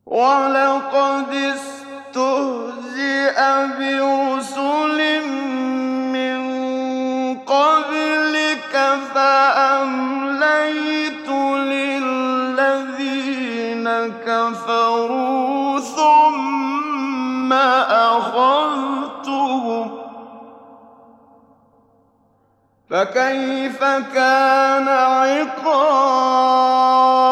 وَلَقَدِ اسْتُهْزِئَ بِرُسُلٍ مِّن قَبْلِكَ فَأَمْلَيْتُ لِلَّذِينَ كَفَرُوا ثُمَّ أَخَذْتُهُمْ ۖ فَكَيْفَ كَانَ عِقَابِ